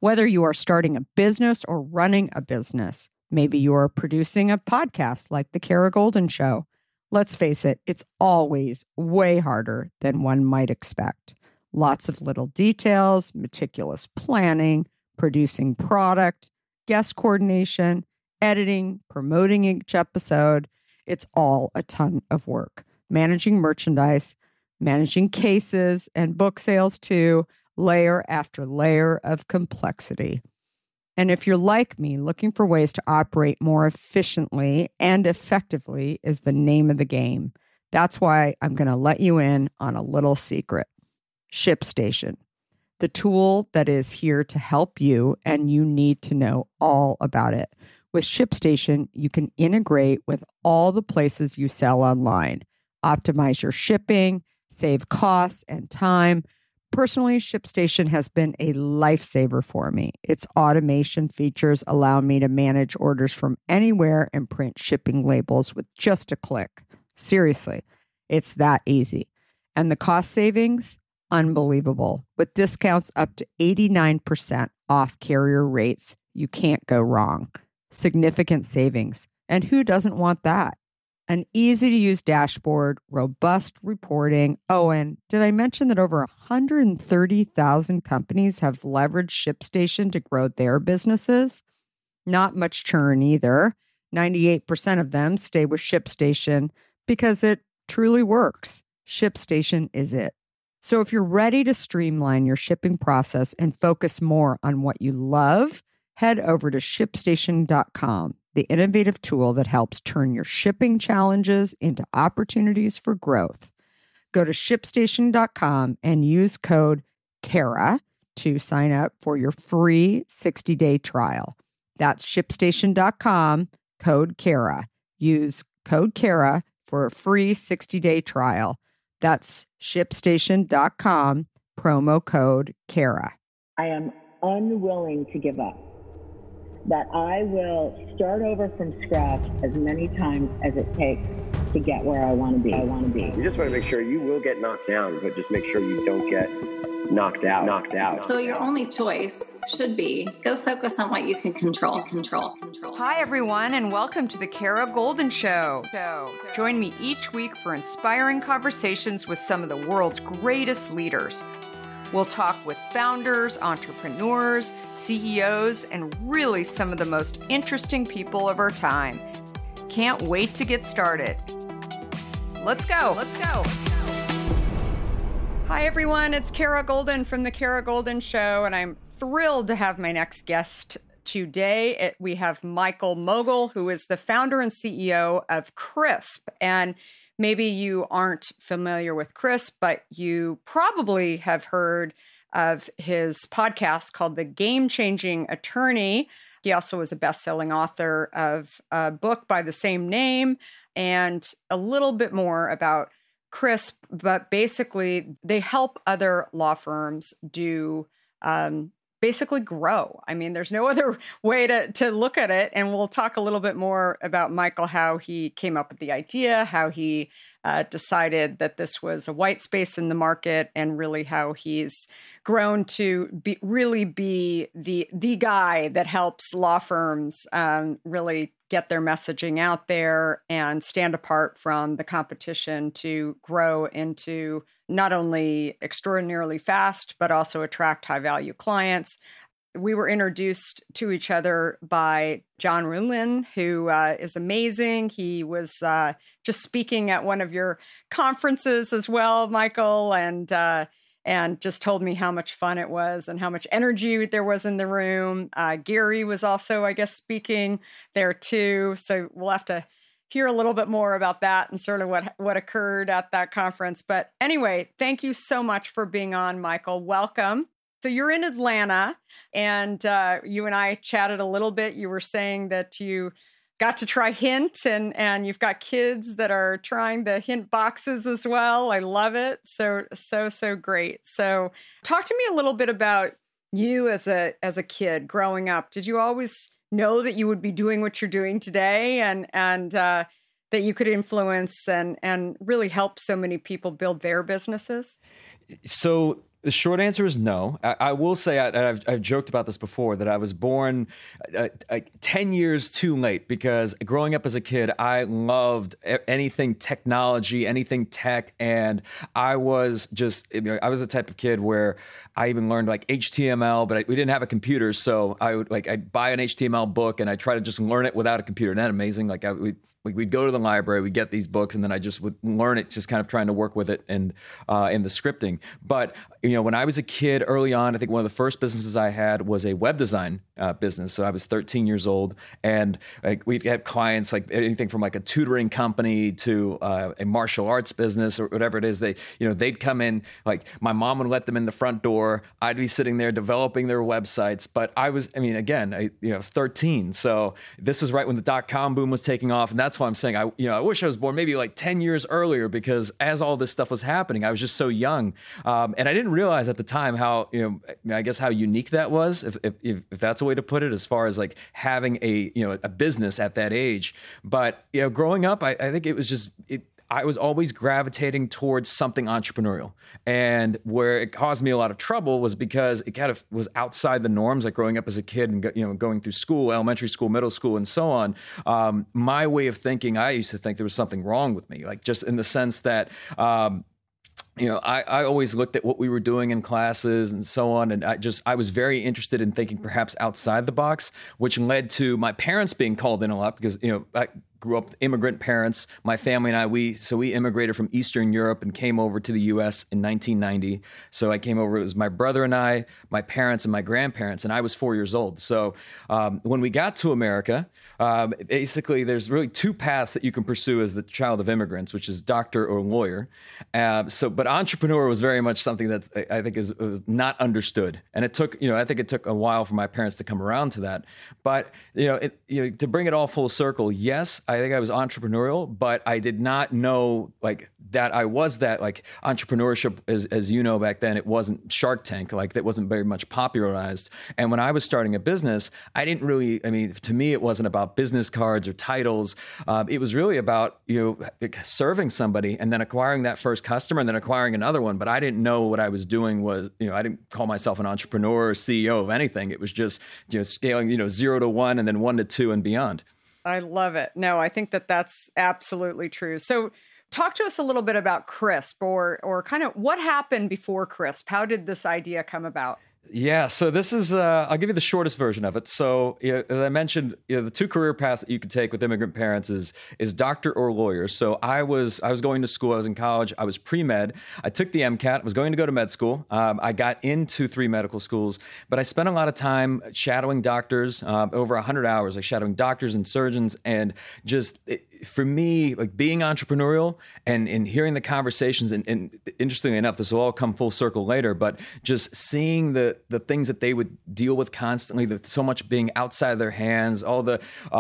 Whether you are starting a business or running a business, maybe you are producing a podcast like The Kara Goldin Show. Let's face it, it's always way harder than one might expect. Lots of little details, meticulous planning, producing product, guest coordination, editing, promoting each episode. It's all a ton of work. Managing merchandise, managing cases and book sales too, layer after layer of complexity. And if you're like me, looking for ways to operate more efficiently and effectively is the name of the game. That's why I'm going to let you in on a little secret. ShipStation, the tool that is here to help you, and you need to know all about it. With ShipStation, you can integrate with all the places you sell online, optimize your shipping, save costs and time. Personally, ShipStation has been a lifesaver for me. Its automation features allow me to manage orders from anywhere and print shipping labels with just a click. Seriously, it's that easy. And the cost savings? Unbelievable. With discounts up to 89% off carrier rates, you can't go wrong. Significant savings. And who doesn't want that? An easy-to-use dashboard, robust reporting. Oh, and did I mention that over 130,000 companies have leveraged ShipStation to grow their businesses? Not much churn either. 98% of them stay with ShipStation because it truly works. ShipStation is it. So if you're ready to streamline your shipping process and focus more on what you love, head over to ShipStation.com, the innovative tool that helps turn your shipping challenges into opportunities for growth. Go to ShipStation.com and use code KARA to sign up for your free 60-day trial. That's ShipStation.com, code KARA. Use code KARA for a free 60-day trial. That's ShipStation.com, promo code KARA. I am unwilling to give up. That I will start over from scratch as many times as it takes to get where I want to be. You just want to make sure you will get knocked down, but just make sure you don't get knocked out. So your only choice should be go focus on what you can control. Hi, everyone, and welcome to the Kara Goldin Show. Join me each week for inspiring conversations with some of the world's greatest leaders. We'll talk with founders, entrepreneurs, CEOs, and really some of the most interesting people of our time. Can't wait to get started. Let's go. Hi, everyone. It's Kara Goldin from The Kara Goldin Show, and I'm thrilled to have my next guest today. We have Michael Mogill, who is the founder and CEO of Crisp. And maybe you aren't familiar with Crisp, but you probably have heard of his podcast called The Game Changing Attorney. He also is a best-selling author of a book by the same name, and a little bit more about Crisp, but basically they help other law firms do basically grow. I mean, there's no other way to look at it. And we'll talk a little bit more about Michael, how he came up with the idea, how he decided that this was a white space in the market, and really how he's grown to be the guy that helps law firms really get their messaging out there and stand apart from the competition to grow into not only extraordinarily fast, but also attract high-value clients. We were introduced to each other by John Ruhlin, who is amazing. He was just speaking at one of your conferences as well, Michael, and just told me how much fun it was and how much energy there was in the room. Gary was also, I guess, speaking there too. So we'll have to hear a little bit more about that and sort of what occurred at that conference. But anyway, thank you so much for being on, Michael. Welcome. So you're in Atlanta, and you and I chatted a little bit. You were saying that you got to try Hint, and you've got kids that are trying the Hint boxes as well. I love it. So great. So talk to me a little bit about you as a kid growing up. Did you always know that you would be doing what you're doing today, and that you could influence and really help so many people build their businesses? So The short answer is no. I will say, I've joked about this before, that I was born 10 years too late, because growing up as a kid, I loved anything technology, anything tech. And I was the type of kid where I even learned like HTML, but we didn't have a computer. So I'd buy an HTML book and I try to just learn it without a computer. Isn't that amazing? We'd go to the library, we'd get these books, and then I just would learn it, just kind of trying to work with it and in the scripting. But when I was a kid early on, I think one of the first businesses I had was a web design business. So I was 13 years old, and we'd had clients like anything from like a tutoring company to a martial arts business or whatever it is. They'd come in, like my mom would let them in the front door. I'd be sitting there developing their websites. But I was 13. So this is right when the .com boom was taking off, and that's why I'm saying I wish I was born maybe like 10 years earlier, because as all this stuff was happening, I was just so young, and I didn't realize at the time how I guess how unique that was, if that's a way to put it, as far as like having a business at that age. But growing up, I think it was just I was always gravitating towards something entrepreneurial. And where it caused me a lot of trouble was because it kind of was outside the norms, like growing up as a kid and going through school, elementary school, middle school, and so on. My way of thinking, I used to think there was something wrong with me, like just in the sense that I always looked at what we were doing in classes and so on. And I was very interested in thinking perhaps outside the box, which led to my parents being called in a lot, because, I grew up with immigrant parents. My family and I, we immigrated from Eastern Europe and came over to the U.S. in 1990. So I came over, it was my brother and I, my parents and my grandparents, and I was 4 years old. So when we got to America, basically there's really two paths that you can pursue as the child of immigrants, which is doctor or lawyer. But entrepreneur was very much something that I think was not understood. And it took, I think it took a while for my parents to come around to that. But, to bring it all full circle, yes, I think I was entrepreneurial, but I did not know like that I was that. Like entrepreneurship, as you know, back then, it wasn't Shark Tank, like that wasn't very much popularized. And when I was starting a business, I didn't really, to me, it wasn't about business cards or titles. It was really about, serving somebody and then acquiring that first customer and then acquiring another one. But I didn't know what I was doing was, I didn't call myself an entrepreneur or CEO of anything. It was just, scaling, 0 to 1 and then 1 to 2 and beyond. I love it. No, I think that's absolutely true. So talk to us a little bit about CRISP or kind of what happened before CRISP. How did this idea come about? Yeah, so this is, I'll give you the shortest version of it. So as I mentioned, the two career paths that you could take with immigrant parents is doctor or lawyer. So I was going to school, I was in college, I was pre-med. I took the MCAT, was going to go to med school. I got into 3 medical schools, but I spent a lot of time shadowing doctors, over 100 hours, like shadowing doctors and surgeons, and just for me, like being entrepreneurial and hearing the conversations, and interestingly enough, this will all come full circle later, but just seeing the things that they would deal with constantly, so much being outside their hands, all the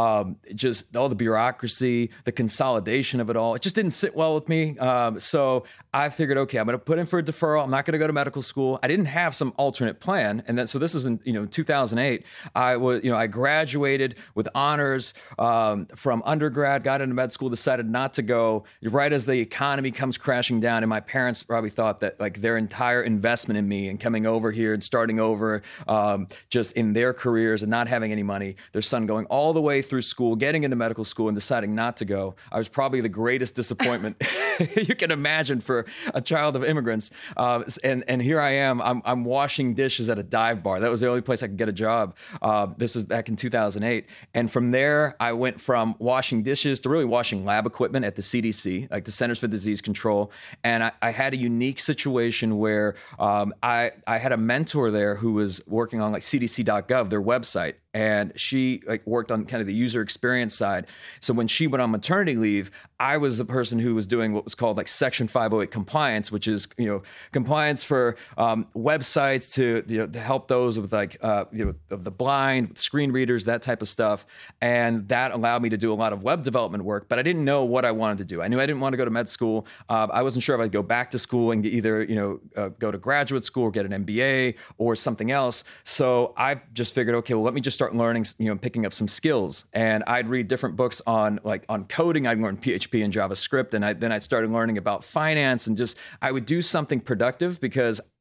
bureaucracy, the consolidation of it all, it just didn't sit well with me. So I figured, okay, I'm going to put in for a deferral. I'm not going to go to medical school. I didn't have some alternate plan. And then, so this was in, 2008. I graduated with honors from undergrad, got into med school, decided not to go right as the economy comes crashing down. And my parents probably thought that like their entire investment in me and coming over here and starting over just in their careers and not having any money, their son going all the way through school, getting into medical school and deciding not to go. I was probably the greatest disappointment you can imagine for a child of immigrants. And here I am, I'm washing dishes at a dive bar. That was the only place I could get a job. This was back in 2008. And from there, I went from washing dishes to really washing lab equipment at the CDC, like the Centers for Disease Control. And I had a unique situation where I had a mentor there who was working on like CDC.gov, their website. And she worked on kind of the user experience side. So when she went on maternity leave, I was the person who was doing what was called like Section 508 compliance, which is compliance for websites to help those with of the blind, screen readers, that type of stuff. And that allowed me to do a lot of web development work. But I didn't know what I wanted to do. I knew I didn't want to go to med school. I wasn't sure if I'd go back to school and either go to graduate school or get an MBA or something else. So I just figured, okay, well, let me just start learning, picking up some skills. And I'd read different books on coding. I'd learn PHP and JavaScript. And then I started learning about finance and I would do something productive because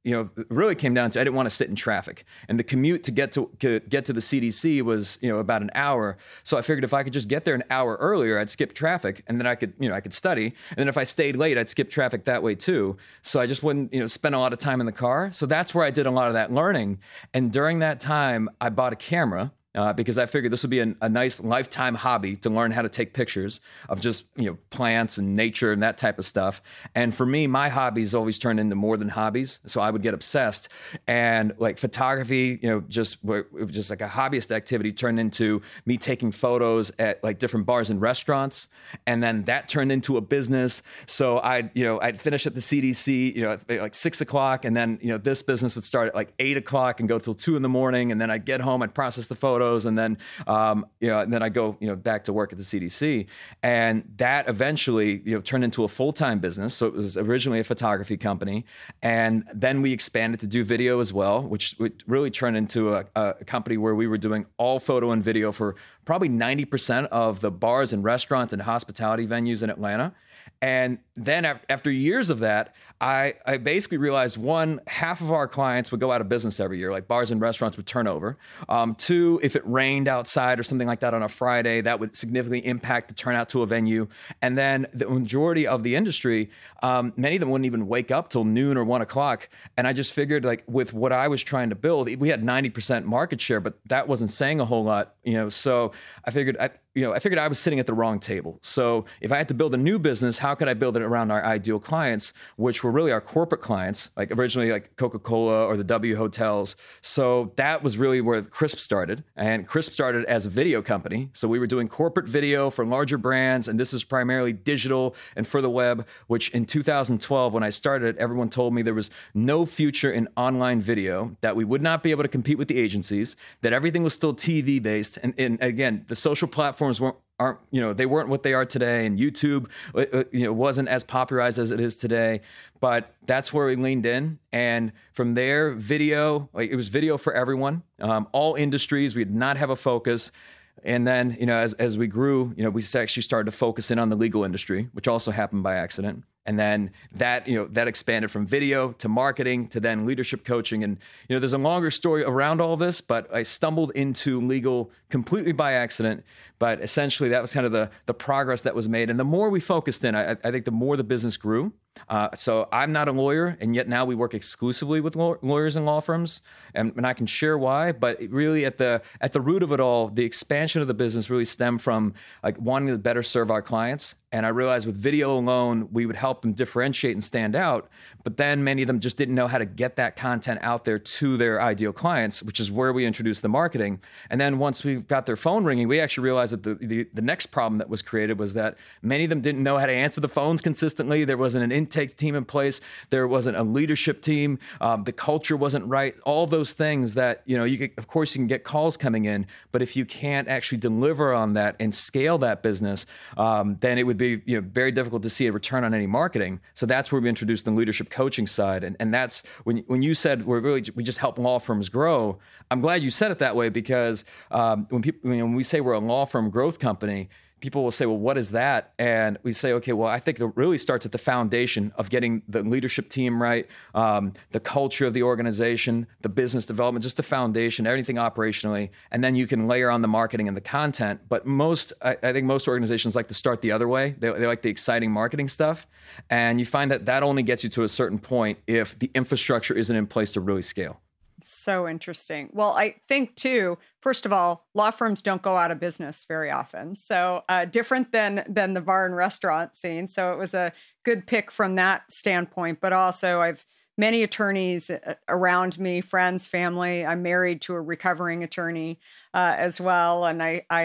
it really came down to I didn't want to sit in traffic, and the commute to get to the CDC was about an hour. So I figured if I could just get there an hour earlier, I'd skip traffic, and then I could study. And then if I stayed late, I'd skip traffic that way too. So I just wouldn't spend a lot of time in the car. So that's where I did a lot of that learning. And during that time, I bought a camera. Because I figured this would be a nice lifetime hobby to learn how to take pictures of just, plants and nature and that type of stuff. And for me, my hobbies always turned into more than hobbies. So I would get obsessed, and like photography, just like a hobbyist activity turned into me taking photos at like different bars and restaurants. And then that turned into a business. So I'd finish at the CDC, at like 6 o'clock. And then, this business would start at like 8 o'clock and go till 2 a.m. And then I'd get home, I'd process the photos. And then, and then I go, back to work at the CDC, and that eventually, turned into a full-time business. So it was originally a photography company, and then we expanded to do video as well, which really turned into a company where we were doing all photo and video for probably 90% of the bars and restaurants and hospitality venues in Atlanta. And then after years of that, I basically realized, one, half of our clients would go out of business every year, like bars and restaurants would turn over. Two, if it rained outside or something like that on a Friday, that would significantly impact the turnout to a venue. And then the majority of the industry, many of them wouldn't even wake up till noon or 1 o'clock. And I just figured, like, with what I was trying to build, we had 90% market share, but that wasn't saying a whole lot, So I figured I was sitting at the wrong table. So if I had to build a new business, how could I build it around our ideal clients, which were really our corporate clients, like originally like Coca-Cola or the W hotels. So that was really where Crisp started. And Crisp started as a video company. So we were doing corporate video for larger brands. And this is primarily digital and for the web, which in 2012, when I started, everyone told me there was no future in online video, that we would not be able to compete with the agencies, that everything was still TV based. And again, the social platforms they weren't what they are today, and YouTube wasn't as popularized as it is today. But that's where we leaned in, and from there, video, like, it was video for everyone, all industries. We did not have a focus. And then, as we grew, we actually started to focus in on the legal industry, which also happened by accident. And then that expanded from video to marketing to then leadership coaching. And, there's a longer story around all this, but I stumbled into legal completely by accident. But essentially, that was kind of the progress that was made. And the more we focused in, I think the more the business grew. So I'm not a lawyer, and yet now we work exclusively with lawyers and law firms, and I can share why. But really, at the root of it all, the expansion of the business really stemmed from like wanting to better serve our clients. And I realized with video alone, we would help them differentiate and stand out. But then many of them just didn't know how to get that content out there to their ideal clients, which is where we introduced the marketing. And then once we got their phone ringing, we actually realized that the next problem that was created was that many of them didn't know how to answer the phones consistently. There wasn't an intake team in place. There wasn't a leadership team. The culture wasn't right. All those things that, of course you can get calls coming in, but if you can't actually deliver on that and scale that business, then it would be very difficult to see a return on any marketing. So that's where we introduced the leadership coaching side. And that's when you said we just help law firms grow. I'm glad you said it that way, because when we say we're a law firm growth company, people will say, well, what is that? And we say, okay, well, I think it really starts at the foundation of getting the leadership team right, the culture of the organization, the business development, just the foundation, everything operationally. And then you can layer on the marketing and the content. But I think most organizations like to start the other way. They like the exciting marketing stuff. And you find that only gets you to a certain point if the infrastructure isn't in place to really scale. So interesting. Well, I think too, first of all, law firms don't go out of business very often. So different than the bar and restaurant scene. So it was a good pick from that standpoint. But also I've many attorneys around me, friends, family. I'm married to a recovering attorney as well. And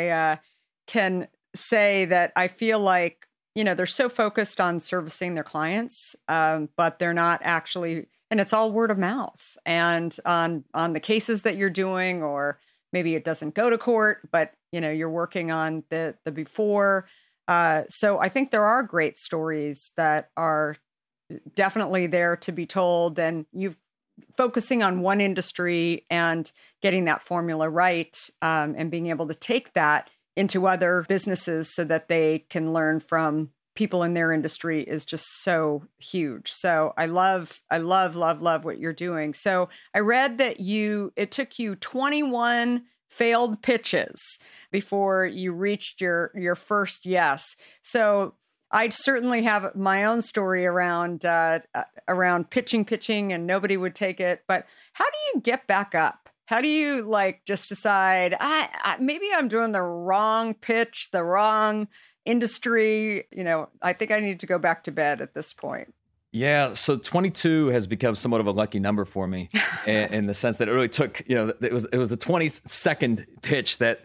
I can say that I feel like, they're so focused on servicing their clients, but they're not actually. And it's all word of mouth and on the cases that you're doing, or maybe it doesn't go to court, but you're working on the before. So I think there are great stories that are definitely there to be told, and you've focusing on one industry and getting that formula right, and being able to take that into other businesses so that they can learn from people in their industry is just so huge. So I love what you're doing. So I read that it took you 21 failed pitches before you reached your first yes. So I certainly have my own story around pitching and nobody would take it. But how do you get back up? How do you just decide, maybe I'm doing the wrong pitch, the wrong industry? I think I need to go back to bed at this point. Yeah, so 22 has become somewhat of a lucky number for me, in the sense that it really took, it was the 22nd pitch that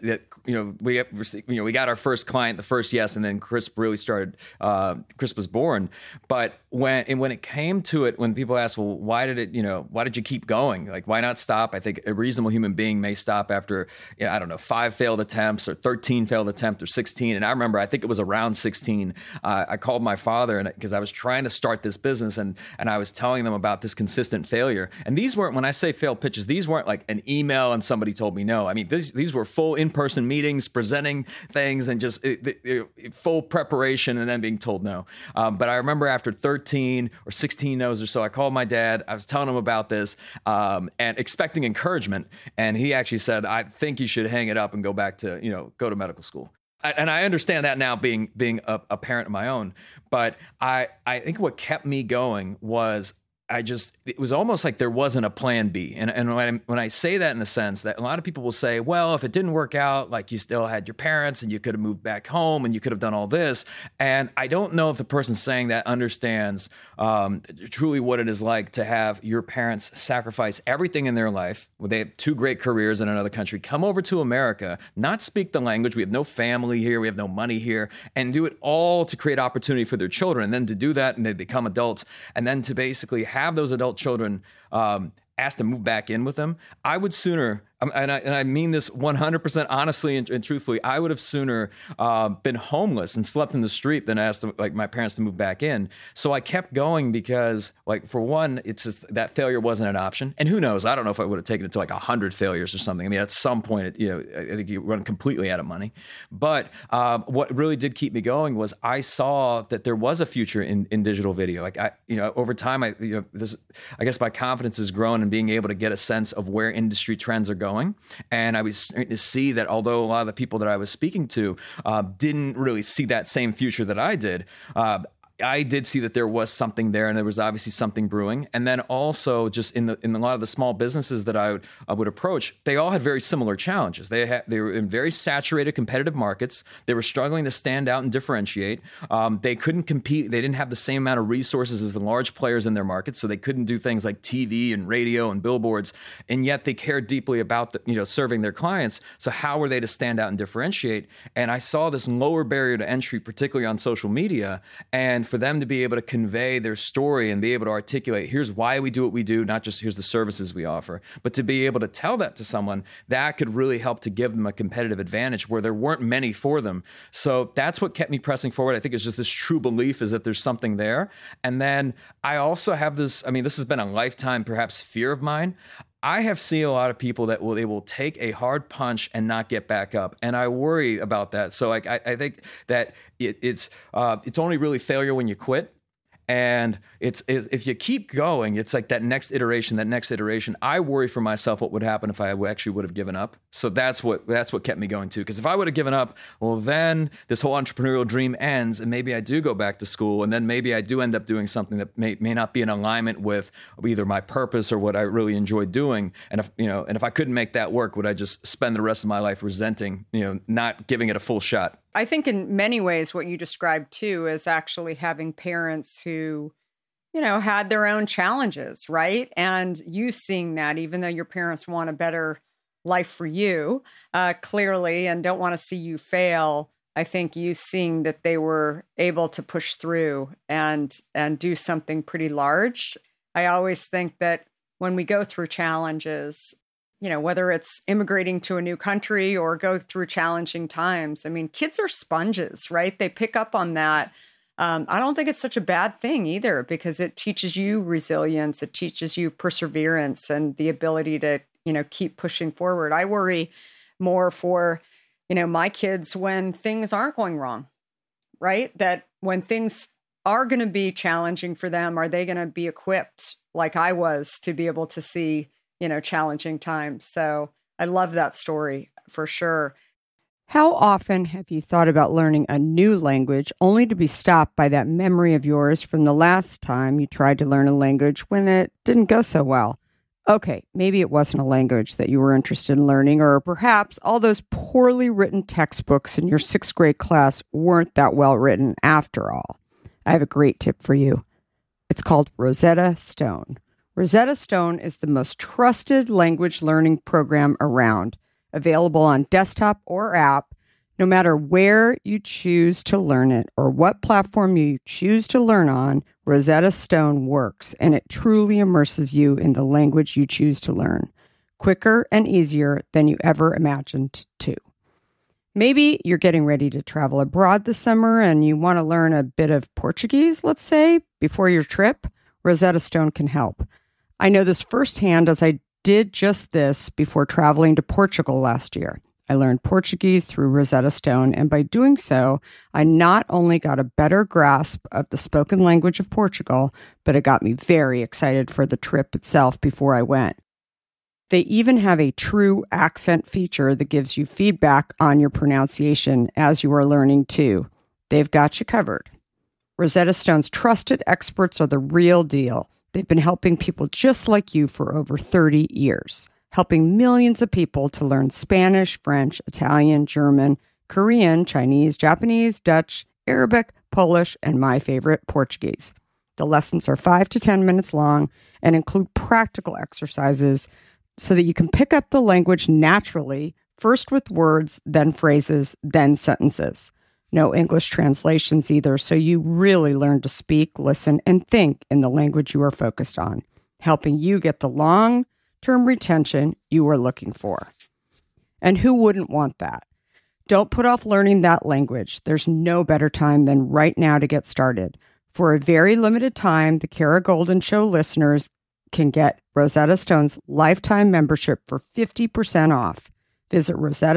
we got our first client, the first yes, and then Chris really started. Chris was born, but when it came to it, when people ask, well, why did you keep going? Like, why not stop? I think a reasonable human being may stop after 5 failed attempts or 13 failed attempts or 16. And I remember, I think it was around 16. I called my father because I was trying to start this business. And I was telling them about this consistent failure. And these weren't, when I say failed pitches, these weren't like an email and somebody told me no. I mean, these were full in-person meetings, presenting things, and just full preparation and then being told no. But I remember after 13 or 16 no's or so, I called my dad. I was telling him about this and expecting encouragement. And he actually said, I think you should hang it up and go back to, go to medical school. And I understand that now, being a parent of my own, but I think what kept me going was it was almost like there wasn't a plan B. And when I say that, in the sense that a lot of people will say, well, if it didn't work out, like, you still had your parents and you could have moved back home and you could have done all this. And I don't know if the person saying that understands truly what it is like to have your parents sacrifice everything in their life. They have 2 great careers in another country, come over to America, not speak the language. We have no family here. We have no money here, and do it all to create opportunity for their children. And then to do that and they become adults, and then to basically have those adult children asked to move back in with them. I would sooner, and I mean this 100% honestly and truthfully, I would have sooner been homeless and slept in the street than asked my parents to move back in. So I kept going because, for one, it's just that failure wasn't an option. And who knows? I don't know if I would have taken it to 100 failures or something. I mean, at some point, I think you run completely out of money. But what really did keep me going was I saw that there was a future in digital video. Over time, I guess my confidence has grown in being able to get a sense of where industry trends are going. And I was starting to see that although a lot of the people that I was speaking to didn't really see that same future that I did, I did see that there was something there, and there was obviously something brewing. And then also, just in a lot of the small businesses that I would approach, they all had very similar challenges. They were in very saturated competitive markets. They were struggling to stand out and differentiate. They couldn't compete. They didn't have the same amount of resources as the large players in their markets, so they couldn't do things like TV and radio and billboards. And yet they cared deeply about serving their clients. So how were they to stand out and differentiate? And I saw this lower barrier to entry, particularly on social media, and for them to be able to convey their story and be able to articulate, here's why we do what we do, not just here's the services we offer, but to be able to tell that to someone, that could really help to give them a competitive advantage where there weren't many for them. So that's what kept me pressing forward. I think it's just this true belief is that there's something there. And then I also have this has been a lifetime, perhaps, fear of mine. I have seen a lot of people that they will take a hard punch and not get back up, and I worry about that. So I think that it's only really failure when you quit. And it's if you keep going, it's like that next iteration. I worry for myself what would happen if I actually would have given up. So that's what kept me going too. Because if I would have given up, well, then this whole entrepreneurial dream ends, and maybe I do go back to school, and then maybe I do end up doing something that may not be in alignment with either my purpose or what I really enjoy doing. And if I couldn't make that work, would I just spend the rest of my life resenting, not giving it a full shot? I think in many ways what you described too is actually having parents who, had their own challenges, right? And you seeing that, even though your parents want a better life for you, clearly, and don't want to see you fail, I think you seeing that they were able to push through and do something pretty large. I always think that when we go through challenges, whether it's immigrating to a new country or go through challenging times, I mean, kids are sponges, right? They pick up on that. I don't think it's such a bad thing either, because it teaches you resilience. It teaches you perseverance and the ability to, keep pushing forward. I worry more for, my kids when things aren't going wrong, right? That when things are going to be challenging for them, are they going to be equipped like I was to be able to see, challenging times? So I love that story for sure. How often have you thought about learning a new language only to be stopped by that memory of yours from the last time you tried to learn a language when it didn't go so well? Okay, maybe it wasn't a language that you were interested in learning, or perhaps all those poorly written textbooks in your 6th grade class weren't that well written after all. I have a great tip for you. It's called Rosetta Stone. Rosetta Stone is the most trusted language learning program around, available on desktop or app, no matter where you choose to learn it or what platform you choose to learn on. Rosetta Stone works, and it truly immerses you in the language you choose to learn, quicker and easier than you ever imagined to. Maybe you're getting ready to travel abroad this summer and you want to learn a bit of Portuguese, let's say, before your trip. Rosetta Stone can help. I know this firsthand as I did just this before traveling to Portugal last year. I learned Portuguese through Rosetta Stone, and by doing so, I not only got a better grasp of the spoken language of Portugal, but it got me very excited for the trip itself before I went. They even have a true accent feature that gives you feedback on your pronunciation as you are learning too. They've got you covered. Rosetta Stone's trusted experts are the real deal. They've been helping people just like you for over 30 years. Helping millions of people to learn Spanish, French, Italian, German, Korean, Chinese, Japanese, Dutch, Arabic, Polish, and my favorite, Portuguese. The lessons are 5 to 10 minutes long and include practical exercises so that you can pick up the language naturally, first with words, then phrases, then sentences. No English translations either, so you really learn to speak, listen, and think in the language you are focused on, helping you get the long-term retention you are looking for. And who wouldn't want that? Don't put off learning that language. There's no better time than right now to get started. For a very limited time, the Kara Goldin Show listeners can get Rosetta Stone's lifetime membership for 50% off. Visit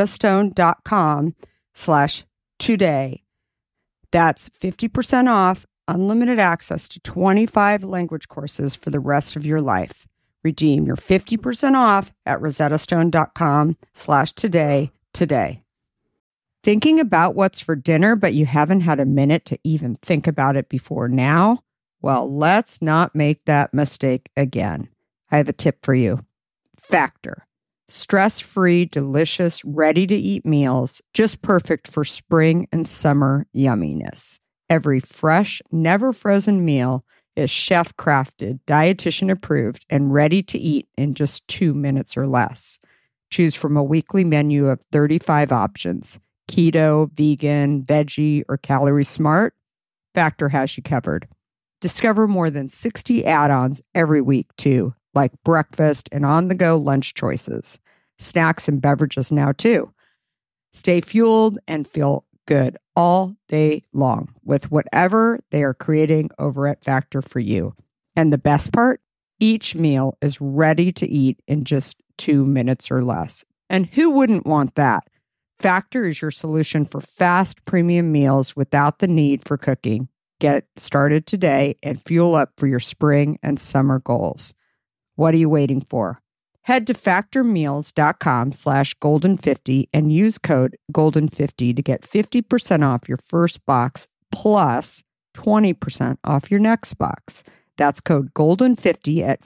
rosettastone.com/today. That's 50% off, unlimited access to 25 language courses for the rest of your life. Redeem your 50% off at rosettastone.com/today today. Thinking about what's for dinner, but you haven't had a minute to even think about it before now? Well, let's not make that mistake again. I have a tip for you. Factor. Stress-free, delicious, ready-to-eat meals, just perfect for spring and summer yumminess. Every fresh, never-frozen meal is chef-crafted, dietitian-approved, and ready to eat in just 2 minutes or less. Choose from a weekly menu of 35 options. Keto, vegan, veggie, or calorie smart, Factor has you covered. Discover more than 60 add-ons every week, too, like breakfast and on-the-go lunch choices. Snacks and beverages now, too. Stay fueled and feel good all day long with whatever they are creating over at Factor for you. And the best part? Each meal is ready to eat in just 2 minutes or less. And who wouldn't want that? Factor is your solution for fast premium meals without the need for cooking. Get started today and fuel up for your spring and summer goals. What are you waiting for? Head to factormeals.com/golden50 and use code golden50 to get 50% off your first box plus 20% off your next box. That's code golden50 at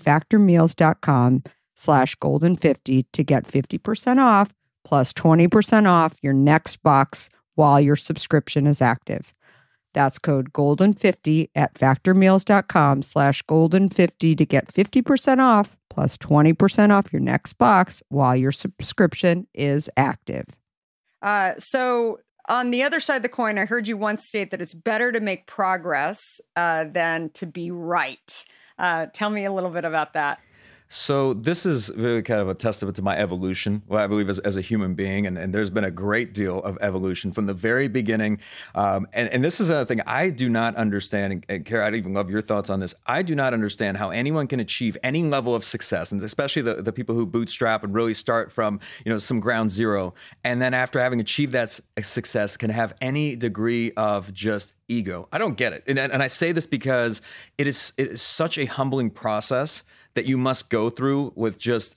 factormeals.com/golden50 to get 50% off plus 20% off your next box while your subscription is active. That's code golden50 at factormeals.com/golden50 to get 50% off plus 20% off your next box while your subscription is active. So on the other side of the coin, I heard you once state that it's better to make progress than to be right. Tell me a little bit about that. So this is really kind of a testament to my evolution, what I believe as a human being. And there's been a great deal of evolution from the very beginning. And this is another thing I do not understand. And Kara, I'd even love your thoughts on this. I do not understand how anyone can achieve any level of success, and especially the people who bootstrap and really start from, some ground zero. And then after having achieved that success can have any degree of just ego. I don't get it. And I say this because it is such a humbling process that you must go through with just,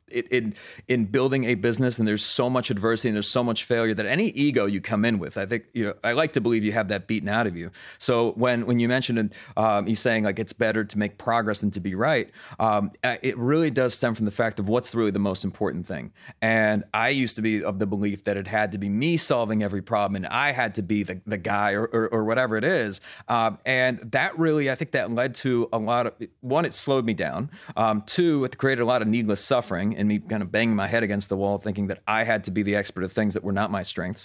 in building a business. And there's so much adversity and there's so much failure that any ego you come in with, I think, I like to believe you have that beaten out of you. So when you mentioned you saying like it's better to make progress than to be right, it really does stem from the fact of what's really the most important thing. And I used to be of the belief that it had to be me solving every problem and I had to be the guy or whatever it is. And that really, I think that led to a lot of, one, it slowed me down. Two, it created a lot of needless suffering and me kind of banging my head against the wall thinking that I had to be the expert of things that were not my strengths.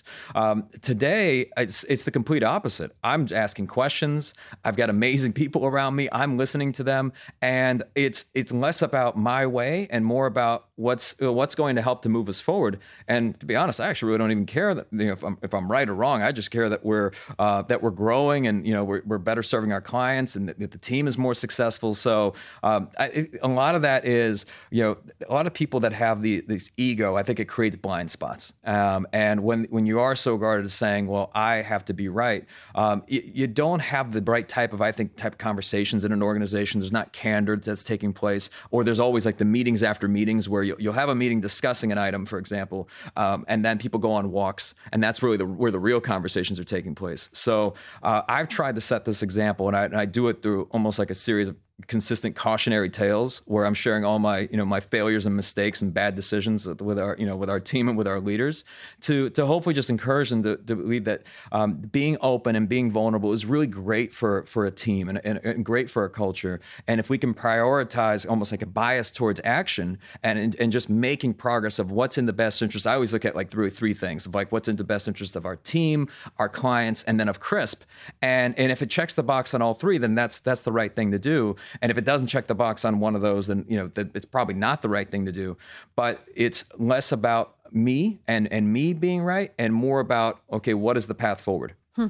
Today, it's the complete opposite. I'm asking questions. I've got amazing people around me. I'm listening to them. And it's less about my way and more about what's going to help to move us forward. And to be honest, I actually really don't even care that if I'm right or wrong. I just care that we're growing and we're better serving our clients and that the team is more successful. So a lot of that is a lot of people that have this ego, I think it creates blind spots. And when you are so guarded as saying, well, I have to be right, you don't have the right type of conversations in an organization. There's not candor that's taking place, or there's always like the meetings after meetings where you'll have a meeting discussing an item, for example, and then people go on walks, and that's really where the real conversations are taking place. So I've tried to set this example, and I do it through almost like a series of consistent cautionary tales where I'm sharing all my my failures and mistakes and bad decisions with our team and with our leaders to hopefully just encourage them to believe that being open and being vulnerable is really great for a team and great for a culture. And if we can prioritize almost like a bias towards action and just making progress of what's in the best interest, I always look at like three things of like what's in the best interest of our team, our clients, and then of CRISP. And if it checks the box on all three, then that's the right thing to do. And if it doesn't check the box on one of those, then it's probably not the right thing to do. But it's less about me and me being right and more about, okay, what is the path forward?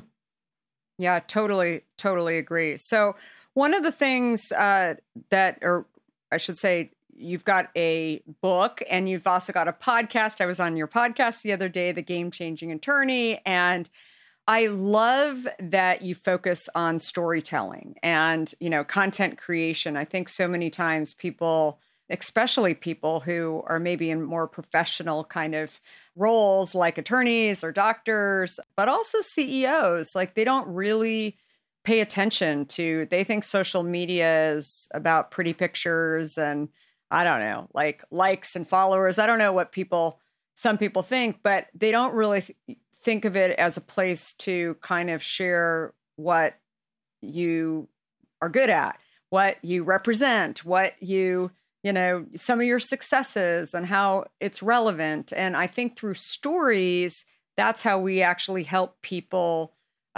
Yeah, totally agree. So one of the things you've got a book and you've also got a podcast. I was on your podcast the other day, The Game Changing Attorney, and I love that you focus on storytelling and, content creation. I think so many times people, especially people who are maybe in more professional kind of roles like attorneys or doctors, but also CEOs, like they don't really pay attention to, they think social media is about pretty pictures and I don't know, like likes and followers. I don't know what some people think, but they don't really think of it as a place to kind of share what you are good at, what you represent, what some of your successes and how it's relevant. And I think through stories, that's how we actually help people,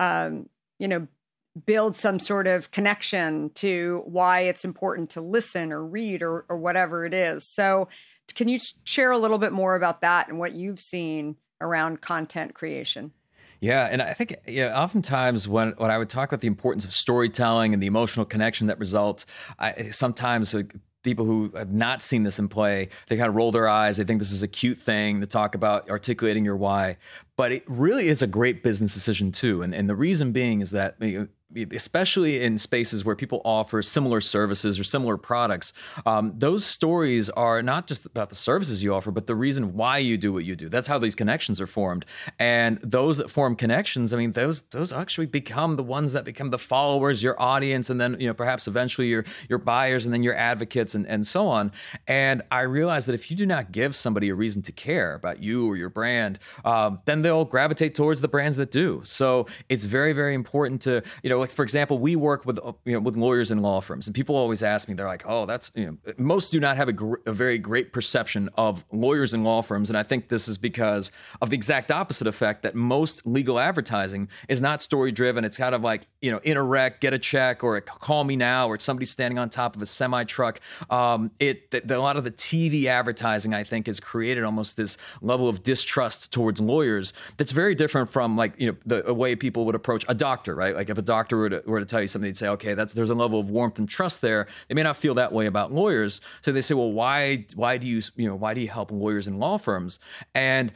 build some sort of connection to why it's important to listen or read or whatever it is. So can you share a little bit more about that and what you've seen around content creation? Yeah, and I think oftentimes when I would talk about the importance of storytelling and the emotional connection that results, sometimes people who have not seen this in play, they kind of roll their eyes. They think this is a cute thing to talk about articulating your why. But it really is a great business decision too. And the reason being is that especially in spaces where people offer similar services or similar products, those stories are not just about the services you offer, but the reason why you do what you do. That's how these connections are formed. And those that form connections, I mean, those actually become the ones that become the followers, your audience, and then perhaps eventually your buyers, and then your advocates, and so on. And I realized that if you do not give somebody a reason to care about you or your brand, then they'll gravitate towards the brands that do. So it's very, very important to, like for example, we work with with lawyers and law firms, and people always ask me, they're like, oh, that's most do not have a very great perception of lawyers and law firms, and I think this is because of the exact opposite effect that most legal advertising is not story driven. It's kind of like in a wreck, get a check, or call me now, or it's somebody standing on top of a semi truck. A lot of the TV advertising, I think, has created almost this level of distrust towards lawyers that's very different from the way people would approach a doctor, right? Like if a doctor were to tell you something, they'd say, okay, there's a level of warmth and trust there. They may not feel that way about lawyers, so they say, well, why do you help lawyers and law firms? And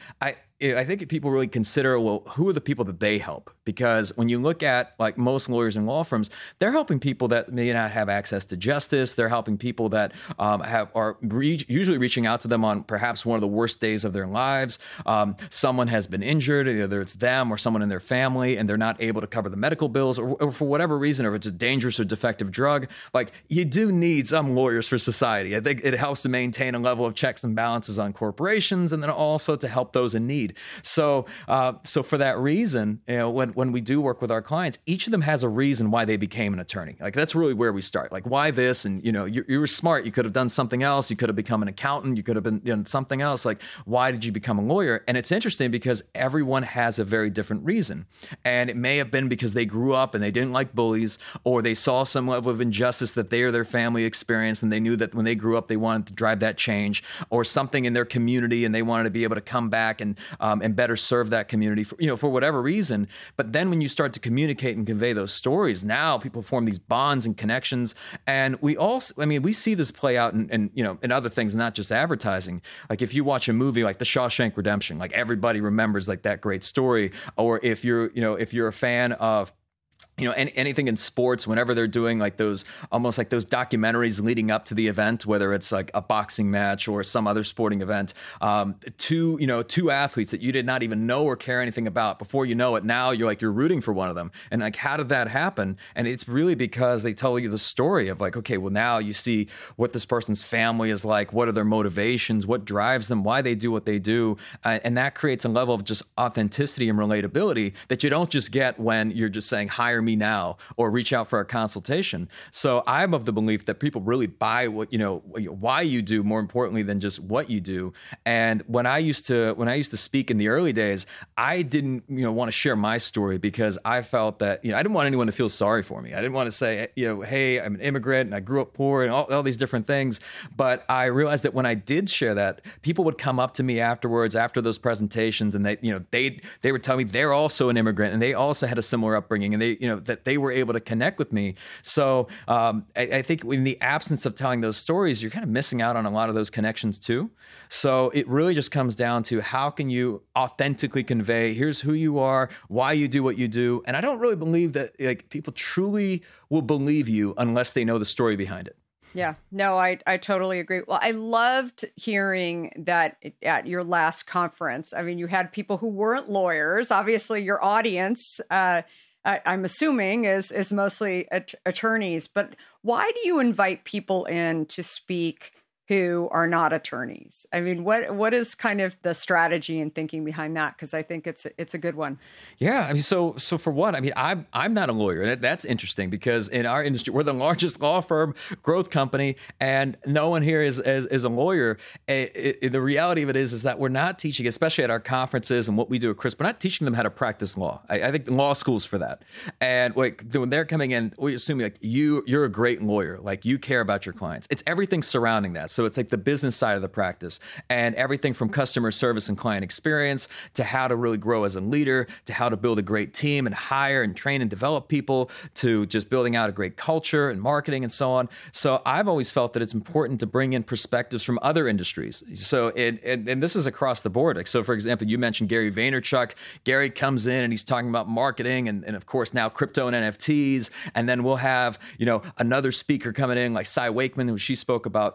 I think people really consider, well, who are the people that they help? Because when you look at like most lawyers and law firms, they're helping people that may not have access to justice. They're helping people that are usually reaching out to them on perhaps one of the worst days of their lives. Someone has been injured, either it's them or someone in their family, and they're not able to cover the medical bills, or for whatever reason, or it's a dangerous or defective drug. Like, you do need some lawyers for society. I think it helps to maintain a level of checks and balances on corporations, and then also to help those in need. So for that reason, when we do work with our clients, each of them has a reason why they became an attorney. Like, that's really where we start. Like, why this? And you were smart. You could have done something else. You could have become an accountant. You could have been something else. Like, why did you become a lawyer? And it's interesting because everyone has a very different reason. And it may have been because they grew up and they didn't like bullies, or they saw some level of injustice that they or their family experienced, and they knew that when they grew up they wanted to drive that change, or something in their community and they wanted to be able to come back and better serve that community for whatever reason. But then when you start to communicate and convey those stories, now people form these bonds and connections. And we see this play out in other things, not just advertising. Like if you watch a movie like The Shawshank Redemption, like everybody remembers like that great story. Or if you're a fan of anything in sports, whenever they're doing like those almost like those documentaries leading up to the event, whether it's like a boxing match or some other sporting event, two athletes that you did not even know or care anything about, before you know it, now you're rooting for one of them. And like, how did that happen? And it's really because they tell you the story of like, okay, well, now you see what this person's family is like, what are their motivations, what drives them, why they do what they do. And that creates a level of just authenticity and relatability that you don't just get when you're just saying, hire me now, or reach out for a consultation. So I'm of the belief that people really buy why you do, more importantly than just what you do. And when I used to speak in the early days, I didn't want to share my story because I felt that I didn't want anyone to feel sorry for me. I didn't want to say hey, I'm an immigrant and I grew up poor and all these different things. But I realized that when I did share that, people would come up to me afterwards, after those presentations, and they would tell me they're also an immigrant and they also had a similar upbringing, and that they were able to connect with me. So I think in the absence of telling those stories, you're kind of missing out on a lot of those connections too. So it really just comes down to, how can you authentically convey, here's who you are, why you do what you do. And I don't really believe that people truly will believe you unless they know the story behind it. Yeah, no, I totally agree. Well, I loved hearing that at your last conference. I mean, you had people who weren't lawyers. Obviously, your audience, I'm assuming, is mostly attorneys. But why do you invite people in to speak who are not attorneys? I mean, what is kind of the strategy and thinking behind that? Because I think it's a good one. Yeah, I mean, so for one, I mean, I'm not a lawyer, and that's interesting because in our industry, we're the largest law firm, growth company, and no one here is a lawyer. The reality of it is that we're not teaching, especially at our conferences and what we do at CRISP, we're not teaching them how to practice law. I think law school's for that. And like when they're coming in, we assume like you're a great lawyer, like you care about your clients. It's everything surrounding that. So it's like the business side of the practice, and everything from customer service and client experience to how to really grow as a leader, to how to build a great team and hire and train and develop people, to just building out a great culture and marketing and so on. So I've always felt that it's important to bring in perspectives from other industries. So and this is across the board. Like, so for example, you mentioned Gary Vaynerchuk. Gary comes in and he's talking about marketing and of course now crypto and NFTs. And then we'll have, another speaker coming in like Cy Wakeman, who she spoke about like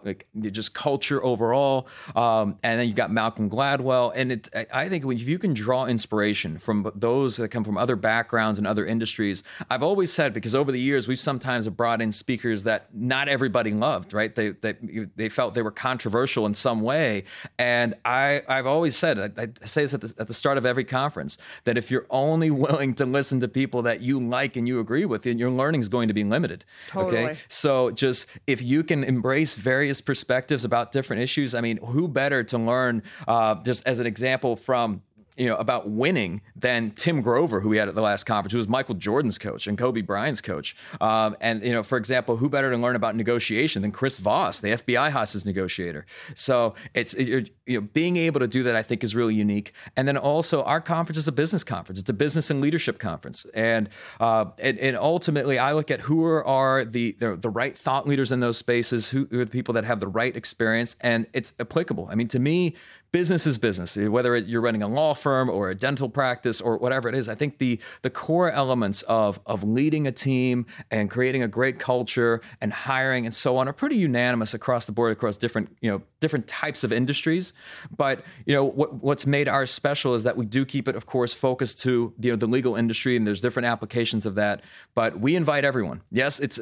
just culture overall. And then you got Malcolm Gladwell. And I think if you can draw inspiration from those that come from other backgrounds and other industries, I've always said, because over the years, we've sometimes brought in speakers that not everybody loved, right? They felt they were controversial in some way. And I've always said, I say this at the start of every conference, that if you're only willing to listen to people that you like and you agree with, then your learning is going to be limited. Totally. Okay. So just if you can embrace various perspectives about different issues, I mean, who better to learn, just as an example from, about winning than Tim Grover, who we had at the last conference, who was Michael Jordan's coach and Kobe Bryant's coach. And for example, who better to learn about negotiation than Chris Voss, the FBI hostage negotiator? So it's, being able to do that, I think, is really unique. And then also our conference is a business conference. It's a business and leadership conference. And ultimately I look at who are the right thought leaders in those spaces, who are the people that have the right experience, and it's applicable. I mean, to me, business is business, whether you're running a law firm or a dental practice or whatever it is. I think the core elements of leading a team and creating a great culture and hiring and so on are pretty unanimous across the board, across different types of industries. But what's made ours special is that we do keep it, of course, focused to the legal industry, and there's different applications of that. But we invite everyone. Yes, it's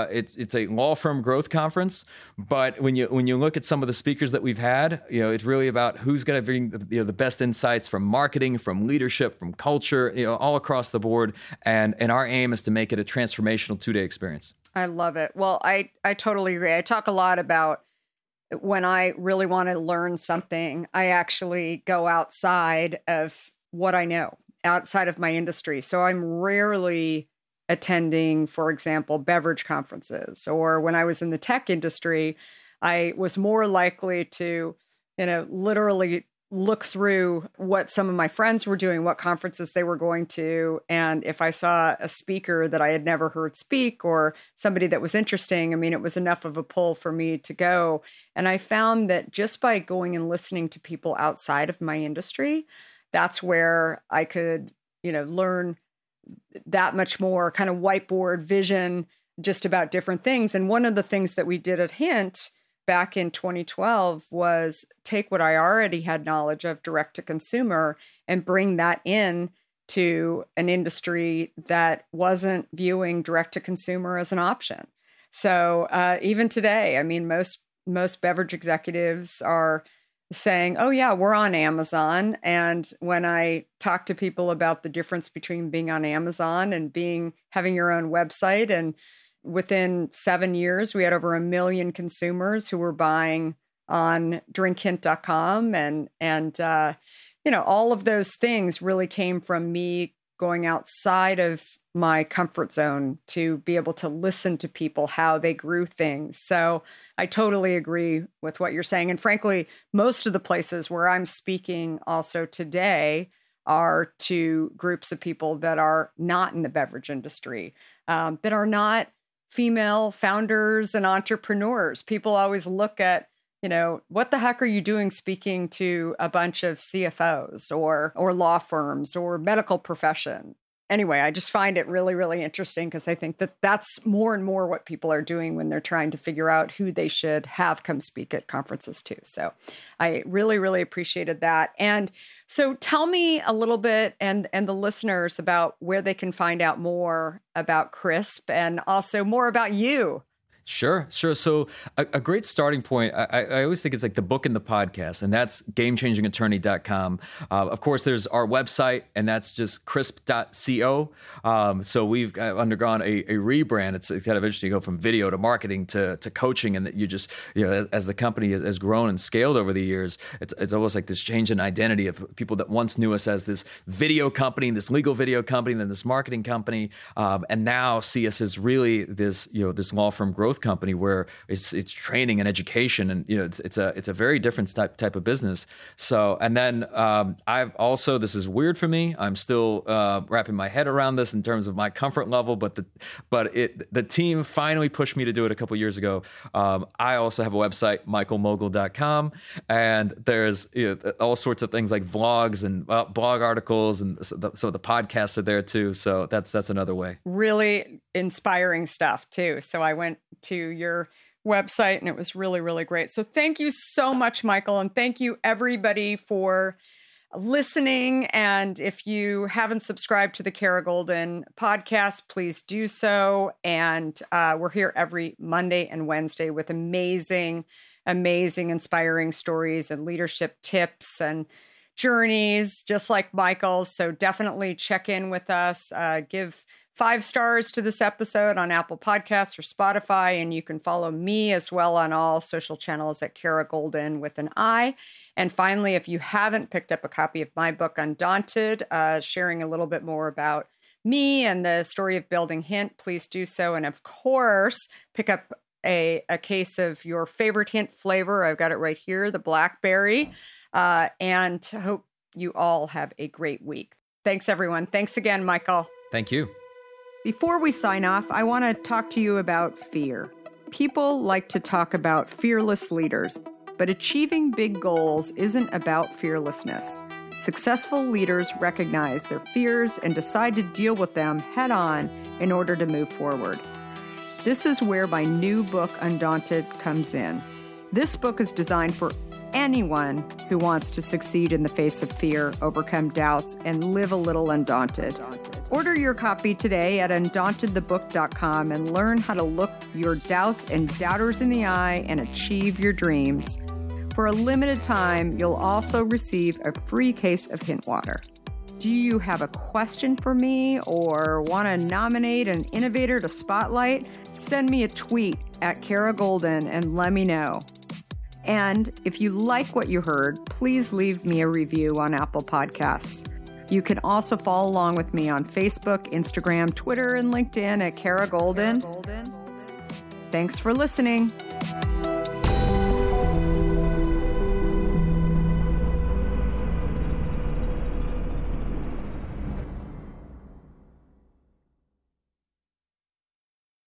a law firm growth conference, but when you look at some of the speakers that we've had, it's really about who's going to bring the best insights from marketing, from leadership, from culture, all across the board. And our aim is to make it a transformational 2-day experience. I love it. Well, I totally agree. I talk a lot about when I really want to learn something, I actually go outside of what I know, outside of my industry. So I'm rarely attending, for example, beverage conferences, or when I was in the tech industry, I was more likely to literally look through what some of my friends were doing, what conferences they were going to. And if I saw a speaker that I had never heard speak or somebody that was interesting, I mean, it was enough of a pull for me to go. And I found that just by going and listening to people outside of my industry, that's where I could, learn that much more kind of whiteboard vision just about different things. And one of the things that we did at Hint back in 2012 was take what I already had knowledge of direct to consumer and bring that in to an industry that wasn't viewing direct to consumer as an option. So even today, I mean, most beverage executives are saying, oh yeah, we're on Amazon. And when I talk to people about the difference between being on Amazon and having your own website, and within 7 years, we had over 1 million consumers who were buying on drinkhint.com. And all of those things really came from me going outside of my comfort zone to be able to listen to people, how they grew things. So I totally agree with what you're saying. And frankly, most of the places where I'm speaking also today are to groups of people that are not in the beverage industry, that are not female founders and entrepreneurs. People always look at, what the heck are you doing speaking to a bunch of CFOs or law firms or medical profession? Anyway, I just find it really, really interesting because I think that that's more and more what people are doing when they're trying to figure out who they should have come speak at conferences too. So I really, really appreciated that. And so tell me a little bit and the listeners about where they can find out more about CRISP and also more about you. Sure. So a great starting point, I always think it's like the book and the podcast, and that's GameChangingAttorney.com. Of course, there's our website, and that's just crisp.co. So we've undergone a rebrand. It's kind of interesting to go from video to marketing to coaching, and that you just, as the company has grown and scaled over the years, it's almost like this change in identity of people that once knew us as this video company, this legal video company, then this marketing company, and now see us as really this, this law firm growth company where it's training and education, and it's a very different type of business. So, and then I've also, this is weird for me, I'm still wrapping my head around this in terms of my comfort level, but the team finally pushed me to do it a couple years ago. I also have a website, michaelmogul.com, and there's all sorts of things like vlogs and blog articles, and so the podcasts are there too. So that's another way. Really inspiring stuff too. So I went to your website, and it was really, really great. So thank you so much, Michael. And thank you, everybody, for listening. And if you haven't subscribed to the Kara Goldin podcast, please do so. And we're here every Monday and Wednesday with amazing, inspiring stories and leadership tips and journeys, just like Michael's. So definitely check in with us. Give 5 stars to this episode on Apple Podcasts or Spotify. And you can follow me as well on all social channels at Kara Goldin with an I. And finally, if you haven't picked up a copy of my book, Undaunted, sharing a little bit more about me and the story of building Hint, please do so. And of course, pick up a case of your favorite Hint flavor. I've got it right here, the blackberry. And hope you all have a great week. Thanks, everyone. Thanks again, Michael. Thank you. Before we sign off, I want to talk to you about fear. People like to talk about fearless leaders, but achieving big goals isn't about fearlessness. Successful leaders recognize their fears and decide to deal with them head on in order to move forward. This is where my new book, Undaunted, comes in. This book is designed for anyone who wants to succeed in the face of fear, overcome doubts, and live a little undaunted. Order your copy today at undauntedthebook.com and learn how to look your doubts and doubters in the eye and achieve your dreams. For a limited time, you'll also receive a free case of Hint water. Do you have a question for me or want to nominate an innovator to spotlight? Send me a tweet at Kara Goldin and let me know. And if you like what you heard, please leave me a review on Apple Podcasts. You can also follow along with me on Facebook, Instagram, Twitter, and LinkedIn at Kara Goldin. Thanks for listening.